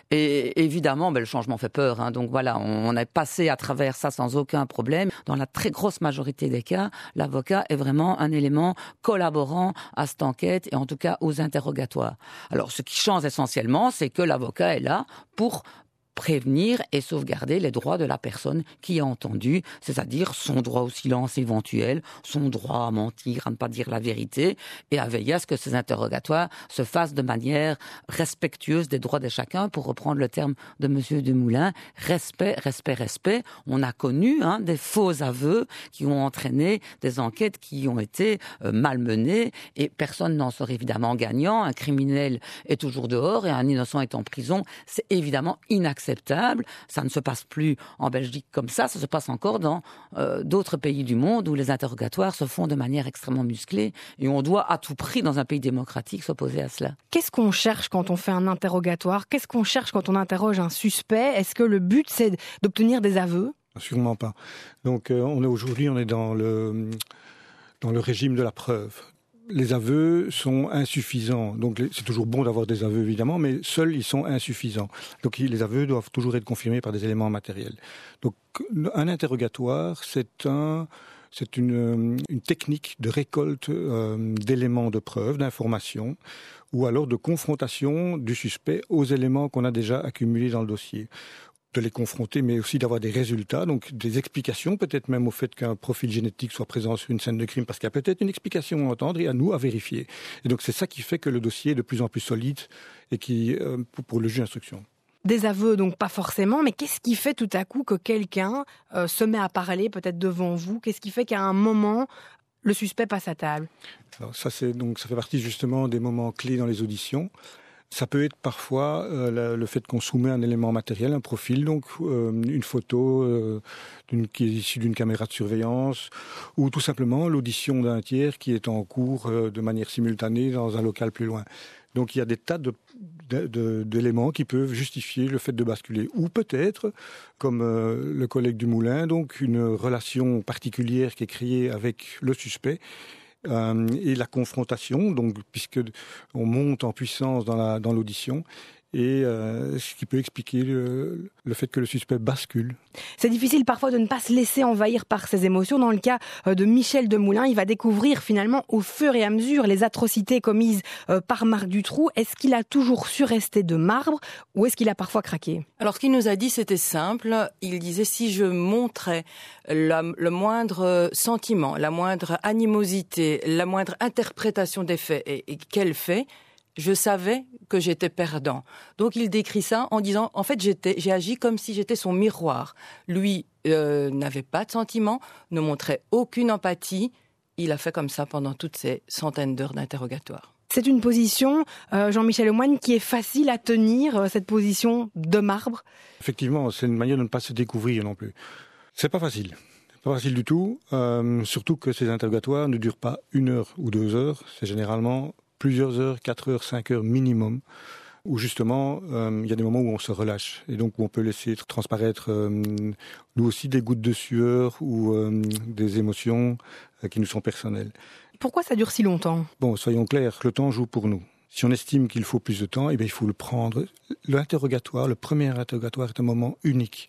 Et évidemment, ben, le changement fait peur. Hein. Donc voilà, on, on est passé à travers ça sans aucun problème. Dans la très grosse majorité des cas, l'avocat est vraiment un élément collaborant à cette enquête et en tout cas aux interrogatoires. Alors ce qui change essentiellement, c'est que l'avocat est là pour prévenir et sauvegarder les droits de la personne qui a entendu, c'est-à-dire son droit au silence éventuel, son droit à mentir, à ne pas dire la vérité, et à veiller à ce que ces interrogatoires se fassent de manière respectueuse des droits de chacun, pour reprendre le terme de M. Dumoulin. Respect, respect, respect. On a connu hein, des faux aveux qui ont entraîné des enquêtes qui ont été euh, malmenées, et personne n'en sort évidemment gagnant. Un criminel est toujours dehors et un innocent est en prison. C'est évidemment inacceptable. Acceptable. Ça ne se passe plus en Belgique comme ça, ça se passe encore dans euh, d'autres pays du monde où les interrogatoires se font de manière extrêmement musclée et on doit à tout prix, dans un pays démocratique, s'opposer à cela. Qu'est-ce qu'on cherche quand on fait un interrogatoire ? Qu'est-ce qu'on cherche quand on interroge un suspect ? Est-ce que le but, c'est d'obtenir des aveux ? Sûrement pas. Donc euh, on est aujourd'hui, on est dans le, dans le régime de la preuve. Les aveux sont insuffisants. Donc c'est toujours bon d'avoir des aveux évidemment, mais seuls ils sont insuffisants. Donc les aveux doivent toujours être confirmés par des éléments matériels. Donc un interrogatoire, c'est un c'est une, une technique de récolte euh, d'éléments de preuve, d'informations, ou alors de confrontation du suspect aux éléments qu'on a déjà accumulés dans le dossier. De les confronter, mais aussi d'avoir des résultats, donc des explications, peut-être même au fait qu'un profil génétique soit présent sur une scène de crime, parce qu'il y a peut-être une explication à entendre et à nous à vérifier. Et donc c'est ça qui fait que le dossier est de plus en plus solide et qui euh, pour, pour le juge d'instruction. Des aveux, donc pas forcément, mais qu'est-ce qui fait tout à coup que quelqu'un euh, se met à parler peut-être devant vous ? Qu'est-ce qui fait qu'à un moment, le suspect passe à table ? Alors ça, c'est, donc, ça fait partie justement des moments clés dans les auditions. Ça peut être parfois euh, le, le fait qu'on soumet un élément matériel, un profil, donc euh, une photo euh, d'une, qui est issue d'une caméra de surveillance, ou tout simplement l'audition d'un tiers qui est en cours euh, de manière simultanée dans un local plus loin. Donc il y a des tas de, de, de, d'éléments qui peuvent justifier le fait de basculer. Ou peut-être, comme euh, le collègue Dumoulin, donc une relation particulière qui est créée avec le suspect, Euh, et la confrontation, donc puisque on monte en puissance dans la dans l'audition, et euh, ce qui peut expliquer le, le fait que le suspect bascule. C'est difficile parfois de ne pas se laisser envahir par ses émotions. Dans le cas de Michel Demoulin, il va découvrir finalement au fur et à mesure les atrocités commises par Marc Dutroux. Est-ce qu'il a toujours su rester de marbre ou est-ce qu'il a parfois craqué ? Alors ce qu'il nous a dit, c'était simple. Il disait, si je montrais la, le moindre sentiment, la moindre animosité, la moindre interprétation des faits, et, et quels faits, je savais que j'étais perdant. Donc il décrit ça en disant, en fait, j'étais, j'ai agi comme si j'étais son miroir. Lui euh, n'avait pas de sentiments, ne montrait aucune empathie. Il a fait comme ça pendant toutes ces centaines d'heures d'interrogatoire. C'est une position, euh, Jean-Michel Lemoine, qui est facile à tenir, euh, cette position de marbre ? Effectivement, c'est une manière de ne pas se découvrir non plus. C'est pas facile. C'est pas facile du tout, euh, surtout que ces interrogatoires ne durent pas une heure ou deux heures. C'est généralement plusieurs heures, quatre heures, cinq heures minimum, où justement, euh, il y a des moments où on se relâche, et donc où on peut laisser transparaître, euh, nous aussi, des gouttes de sueur ou euh, des émotions euh, qui nous sont personnelles. Pourquoi ça dure si longtemps ? Bon, soyons clairs, le temps joue pour nous. Si on estime qu'il faut plus de temps, eh bien, il faut le prendre. L'interrogatoire, le premier interrogatoire est un moment unique.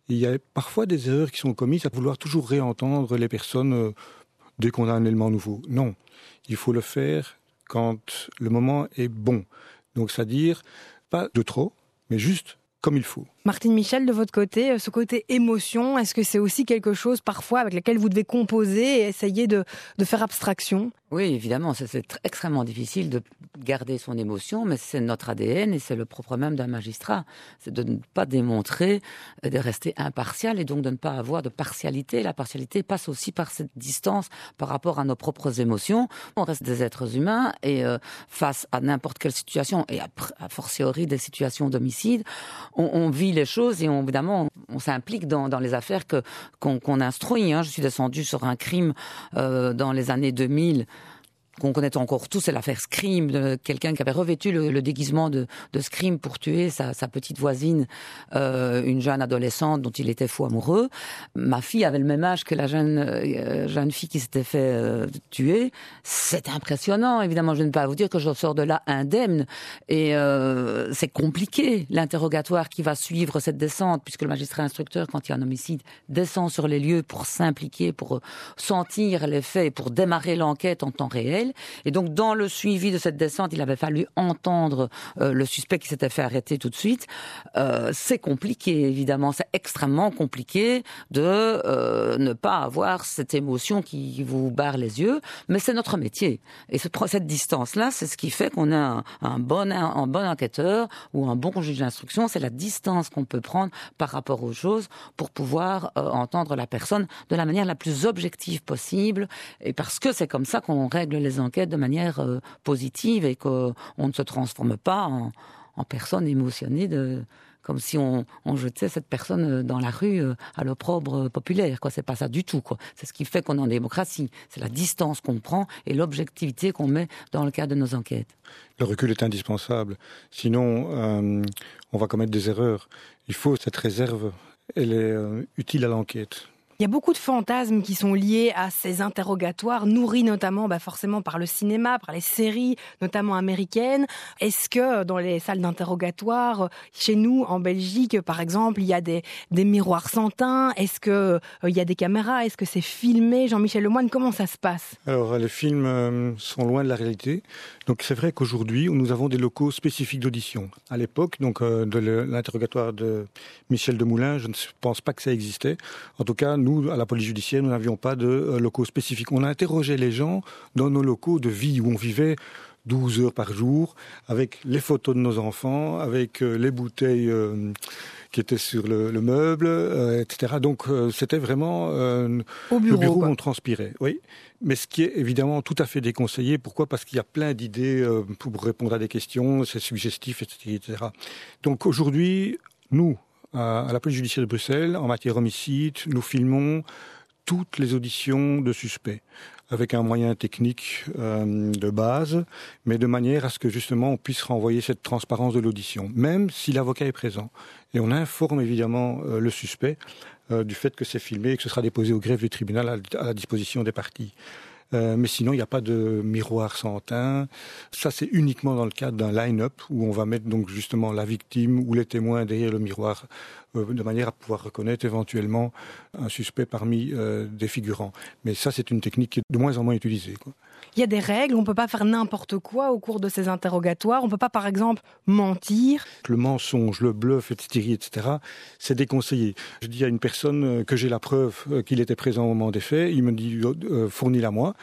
Et il y a parfois des erreurs qui sont commises à vouloir toujours réentendre les personnes euh, dès qu'on a un élément nouveau. Non, il faut le faire quand le moment est bon. Donc, c'est-à-dire, pas de trop, mais juste comme il faut. Martine Michel, de votre côté, ce côté émotion, est-ce que c'est aussi quelque chose parfois avec lequel vous devez composer et essayer de, de faire abstraction ? Oui, évidemment, c'est, c'est extrêmement difficile de garder son émotion, mais c'est notre A D N et c'est le propre même d'un magistrat. C'est de ne pas démontrer, de rester impartial et donc de ne pas avoir de partialité. La partialité passe aussi par cette distance par rapport à nos propres émotions. On reste des êtres humains et euh, face à n'importe quelle situation, et a, a fortiori des situations d'homicide, on, on vit les choses et on, évidemment on, on s'implique dans, dans les affaires que, qu'on, qu'on instruit. Hein. Je suis descendue sur un crime euh, dans les années deux mille qu'on connaît encore tous, c'est l'affaire Scream, de quelqu'un qui avait revêtu le, le déguisement de, de Scream pour tuer sa, sa petite voisine, euh, une jeune adolescente dont il était fou amoureux. Ma fille avait le même âge que la jeune, euh, jeune fille qui s'était fait euh, tuer. C'est impressionnant, évidemment, je ne vais pas vous dire que je sors de là indemne. Et euh, c'est compliqué, l'interrogatoire qui va suivre cette descente, puisque le magistrat instructeur, quand il y a un homicide, descend sur les lieux pour s'impliquer, pour sentir les faits, pour démarrer l'enquête en temps réel. Et donc, dans le suivi de cette descente, il avait fallu entendre euh, le suspect qui s'était fait arrêter tout de suite. Euh, c'est compliqué, évidemment. C'est extrêmement compliqué de euh, ne pas avoir cette émotion qui vous barre les yeux. Mais c'est notre métier. Et ce, cette distance-là, c'est ce qui fait qu'on a un, un, bon, un, un bon enquêteur ou un bon juge d'instruction. C'est la distance qu'on peut prendre par rapport aux choses pour pouvoir euh, entendre la personne de la manière la plus objective possible. Et parce que c'est comme ça qu'on règle les enquêtes de manière euh, positive et qu'on ne se transforme pas en, en personne émotionnée, de, comme si on, on jetait cette personne dans la rue euh, à l'opprobre populaire. Quoi. C'est pas ça du tout. Quoi. C'est ce qui fait qu'on est en démocratie. C'est la distance qu'on prend et l'objectivité qu'on met dans le cadre de nos enquêtes. Le recul est indispensable. Sinon, euh, on va commettre des erreurs. Il faut cette réserve. Elle est euh, utile à l'enquête. Il y a beaucoup de fantasmes qui sont liés à ces interrogatoires, nourris notamment bah forcément par le cinéma, par les séries, notamment américaines. Est-ce que dans les salles d'interrogatoire, chez nous, en Belgique, par exemple, il y a des, des miroirs sans teint? Est-ce qu'il euh, y a des caméras? Est-ce que c'est filmé? Jean-Michel Lemoine, comment ça se passe? Alors, les films euh, sont loin de la réalité. Donc, c'est vrai qu'aujourd'hui, nous avons des locaux spécifiques d'audition. À l'époque, donc, euh, de l'interrogatoire de Michel Demoulin, je ne pense pas que ça existait. En tout cas, nous, Nous, à la police judiciaire, nous n'avions pas de euh, locaux spécifiques. On a interrogé les gens dans nos locaux de vie où on vivait douze heures par jour, avec les photos de nos enfants, avec euh, les bouteilles euh, qui étaient sur le, le meuble, euh, et cetera. Donc, euh, c'était vraiment euh, Au bureau, le bureau quoi. où on transpirait. Oui. Mais ce qui est évidemment tout à fait déconseillé. Pourquoi ? Parce qu'il y a plein d'idées euh, pour répondre à des questions, c'est suggestif, et cetera. Donc, aujourd'hui, nous, à la police judiciaire de Bruxelles, en matière homicide, nous filmons toutes les auditions de suspects, avec un moyen technique euh, de base, mais de manière à ce que justement on puisse renvoyer cette transparence de l'audition, même si l'avocat est présent. Et on informe évidemment euh, le suspect euh, du fait que c'est filmé et que ce sera déposé au greffe du tribunal à, à la disposition des parties. Euh, mais sinon, il n'y a pas de miroir sans teint. Ça, c'est uniquement dans le cadre d'un line-up où on va mettre donc justement la victime ou les témoins derrière le miroir euh, de manière à pouvoir reconnaître éventuellement un suspect parmi euh, des figurants. Mais ça, c'est une technique qui est de moins en moins utilisée, quoi. Il y a des règles, on ne peut pas faire n'importe quoi au cours de ces interrogatoires. On ne peut pas, par exemple, mentir. Le mensonge, le bluff, et cetera, et cetera, c'est déconseillé. Je dis à une personne que j'ai la preuve qu'il était présent au moment des faits, il me dit euh, fournis-la moi,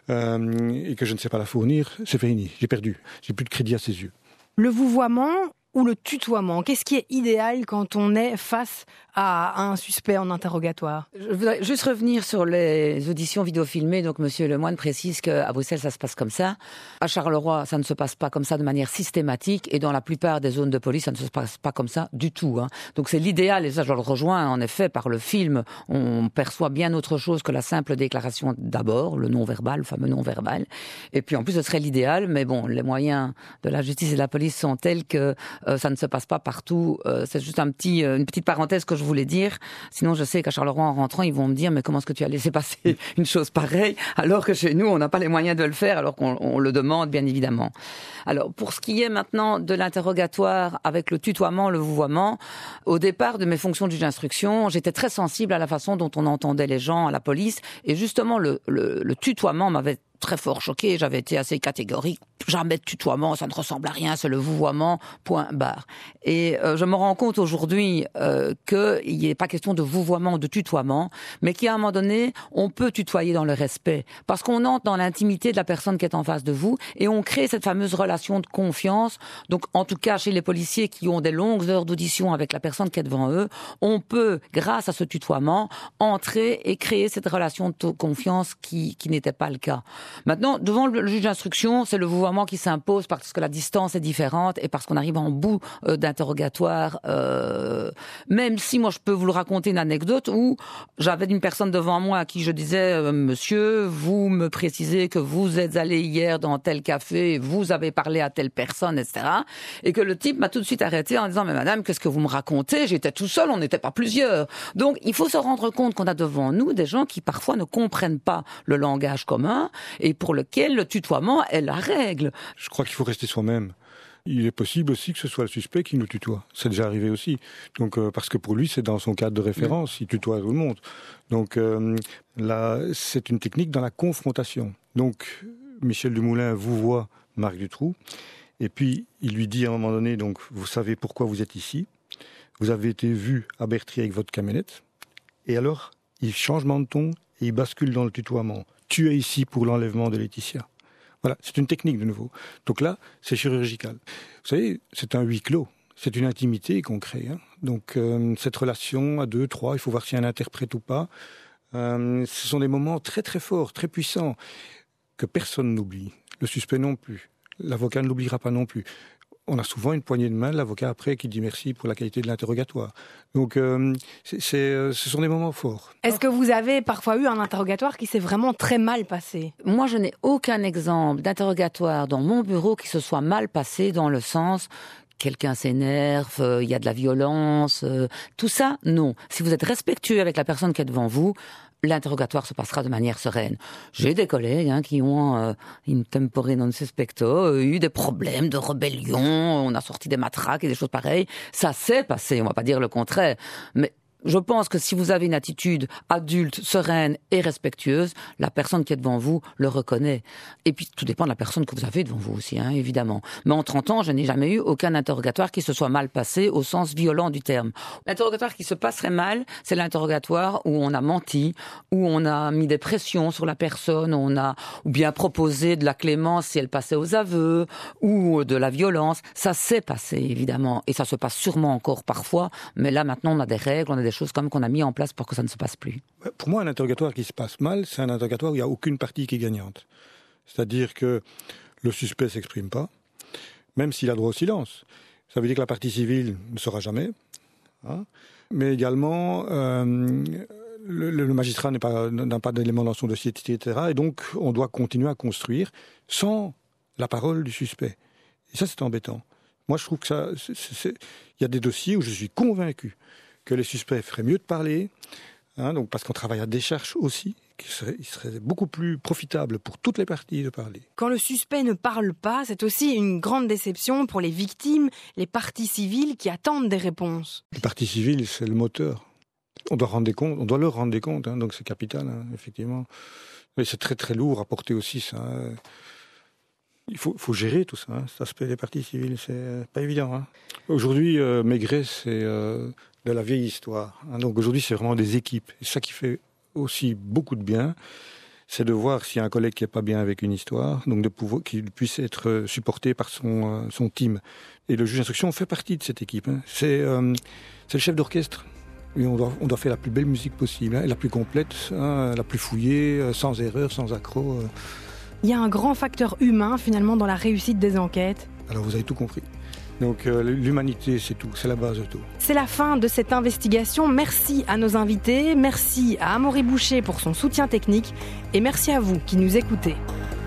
euh, et que je ne sais pas la fournir, c'est fini, j'ai perdu, j'ai plus de crédit à ses yeux. Le vouvoiement ou le tutoiement, qu'est-ce qui est idéal quand on est face à un suspect en interrogatoire? Je voudrais juste revenir sur les auditions vidéofilmées. Donc, Monsieur Lemoine précise qu'à Bruxelles, ça se passe comme ça. À Charleroi, ça ne se passe pas comme ça de manière systématique. Et dans la plupart des zones de police, ça ne se passe pas comme ça du tout. Hein. Donc, c'est l'idéal. Et ça, je le rejoins. En effet, par le film, on perçoit bien autre chose que la simple déclaration d'abord, le non-verbal, le fameux non-verbal. Et puis, en plus, ce serait l'idéal. Mais bon, les moyens de la justice et de la police sont tels que euh, ça ne se passe pas partout. Euh, c'est juste un petit, euh, une petite parenthèse que je voulais dire. Sinon, je sais qu'à Charleroi, en rentrant, ils vont me dire, mais comment est-ce que tu as laissé passer une chose pareille, alors que chez nous, on n'a pas les moyens de le faire, alors qu'on on le demande, bien évidemment. Alors, pour ce qui est maintenant de l'interrogatoire avec le tutoiement, le vouvoiement, au départ de mes fonctions de juge d'instruction, j'étais très sensible à la façon dont on entendait les gens à la police, et justement, le, le, le tutoiement m'avait très fort choqué, j'avais été assez catégorique, jamais de tutoiement, ça ne ressemble à rien, c'est le vouvoiement, point barre. Et euh, je me rends compte aujourd'hui euh, qu'il n'est pas question de vouvoiement ou de tutoiement, mais qu'à un moment donné, on peut tutoyer dans le respect, parce qu'on entre dans l'intimité de la personne qui est en face de vous, et on crée cette fameuse relation de confiance. Donc en tout cas, chez les policiers qui ont des longues heures d'audition avec la personne qui est devant eux, on peut, grâce à ce tutoiement, entrer et créer cette relation de confiance qui, qui n'était pas le cas. Maintenant, devant le juge d'instruction, c'est le vouvoiement qui s'impose parce que la distance est différente et parce qu'on arrive en bout euh, d'interrogatoire. Euh, même si moi, je peux vous le raconter une anecdote où j'avais une personne devant moi à qui je disais euh, « Monsieur, vous me précisez que vous êtes allé hier dans tel café, vous avez parlé à telle personne, et cetera » Et que le type m'a tout de suite arrêté en disant « Mais madame, qu'est-ce que vous me racontez? J'étais tout seul, on n'était pas plusieurs. » Donc, il faut se rendre compte qu'on a devant nous des gens qui parfois ne comprennent pas le langage commun et pour lequel le tutoiement est la règle. Je crois qu'il faut rester soi-même. Il est possible aussi que ce soit le suspect qui nous tutoie. C'est déjà arrivé aussi. Donc, euh, parce que pour lui, c'est dans son cadre de référence, oui. Il tutoie tout le monde. Donc euh, là, c'est une technique dans la confrontation. Donc, Michel Dumoulin vous voit Marc Dutroux, et puis il lui dit à un moment donné, donc, vous savez pourquoi vous êtes ici, vous avez été vu à Bertry avec votre camionnette, et alors, il change de ton et il bascule dans le tutoiement. Tu es ici pour l'enlèvement de Laetitia. Voilà, c'est une technique de nouveau. Donc là, c'est chirurgical. Vous savez, c'est un huis clos. C'est une intimité qu'on crée. Hein. Donc euh, cette relation à deux, trois, il faut voir s'il y a un interprète ou pas. Euh, ce sont des moments très très forts, très puissants, que personne n'oublie. Le suspect non plus. L'avocat ne l'oubliera pas non plus. On a souvent une poignée de main de l'avocat après qui dit merci pour la qualité de l'interrogatoire. Donc, euh, c'est, c'est, ce sont des moments forts. Est-ce que vous avez parfois eu un interrogatoire qui s'est vraiment très mal passé? Moi, je n'ai aucun exemple d'interrogatoire dans mon bureau qui se soit mal passé dans le sens... Quelqu'un s'énerve, il euh, y a de la violence, euh, tout ça, non. Si vous êtes respectueux avec la personne qui est devant vous, l'interrogatoire se passera de manière sereine. J'ai des collègues hein, qui ont, euh, in tempore non suspecto, euh, eu des problèmes de rébellion, on a sorti des matraques et des choses pareilles. Ça s'est passé, on va pas dire le contraire, mais... Je pense que si vous avez une attitude adulte, sereine et respectueuse, la personne qui est devant vous le reconnaît. Et puis, tout dépend de la personne que vous avez devant vous aussi, hein, évidemment. Mais en trente ans, je n'ai jamais eu aucun interrogatoire qui se soit mal passé au sens violent du terme. L'interrogatoire qui se passerait mal, c'est l'interrogatoire où on a menti, où on a mis des pressions sur la personne, on a ou bien proposé de la clémence si elle passait aux aveux, ou de la violence. Ça s'est passé, évidemment. Et ça se passe sûrement encore parfois. Mais là, maintenant, on a des règles, on a des choses comme qu'on a mis en place pour que ça ne se passe plus. Pour moi, un interrogatoire qui se passe mal, c'est un interrogatoire où il n'y a aucune partie qui est gagnante. C'est-à-dire que le suspect ne s'exprime pas, même s'il a droit au silence. Ça veut dire que la partie civile ne saura jamais. Hein, mais également, euh, le, le magistrat n'est pas, n'a pas d'éléments dans son dossier, et cetera. Et donc, on doit continuer à construire sans la parole du suspect. Et ça, c'est embêtant. Moi, je trouve que ça... C'est, c'est... Il y a des dossiers où je suis convaincu que les suspects feraient mieux de parler, hein, donc parce qu'on travaille à décharge aussi, qu'il serait, il serait beaucoup plus profitable pour toutes les parties de parler. Quand le suspect ne parle pas, c'est aussi une grande déception pour les victimes, les parties civiles qui attendent des réponses. Les parties civiles, c'est le moteur. On doit rendre des comptes, on doit leur rendre des comptes, hein, donc c'est capital, hein, effectivement. Mais c'est très très lourd à porter aussi, ça. Il faut, faut gérer tout ça, hein, cet aspect des parties civiles, c'est pas évident. Hein. Aujourd'hui, euh, Maigret, c'est euh, de la vieille histoire. Hein, donc aujourd'hui, c'est vraiment des équipes. Et ça qui fait aussi beaucoup de bien, c'est de voir s'il y a un collègue qui n'est pas bien avec une histoire, donc de pouvoir qu'il puisse être supporté par son, euh, son team. Et le juge d'instruction fait partie de cette équipe. Hein. C'est, euh, c'est le chef d'orchestre. Et on doit, on doit faire la plus belle musique possible, hein, la plus complète, hein, la plus fouillée, sans erreur, sans accroc. Euh. Il y a un grand facteur humain, finalement, dans la réussite des enquêtes. Alors, vous avez tout compris. Donc, euh, l'humanité, c'est tout. C'est la base de tout. C'est la fin de cette investigation. Merci à nos invités. Merci à Amaury Boucher pour son soutien technique. Et merci à vous qui nous écoutez.